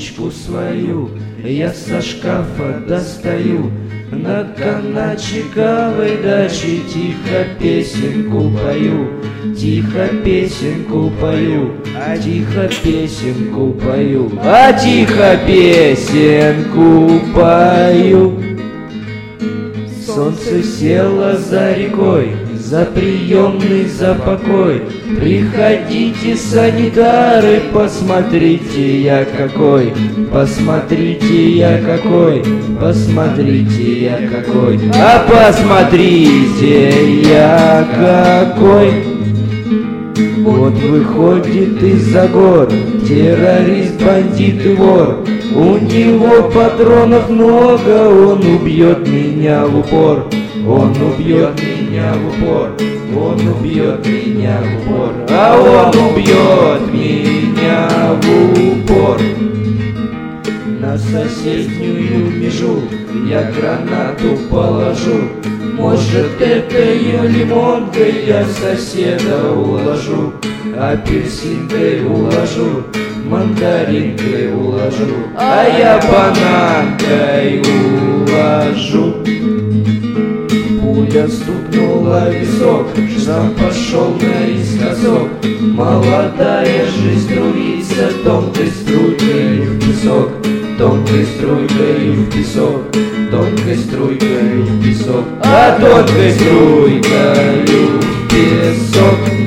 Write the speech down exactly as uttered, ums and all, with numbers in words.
спичку свою я со шкафа достаю, на канатчиковой даче тихо песенку пою, тихо песенку пою, тихо песенку пою, а тихо песенку пою. Солнце село за рекой, за приемный, за покой. Приходите, санитары, посмотрите я какой, посмотрите я какой, посмотрите я какой, а посмотрите я какой. Вот выходит из-за гор террорист, бандит и вор. У него патронов много, он убьет меня в упор, он убьет меня в упор, он убьет меня в упор, а он убьет меня в упор. На соседнюю межу я гранату положу, может, этой лимонкой я соседа уложу, апельсинкой уложу, мандаринкой уложу, а я бананкой уложу. Пуля стукнула в висок, шрам пошел наискосок. Молодая жизнь струится тонкой струйкой в песок, тонкой струйкой в песок, тонкой струйкой в песок, а тонкой струйкой в песок.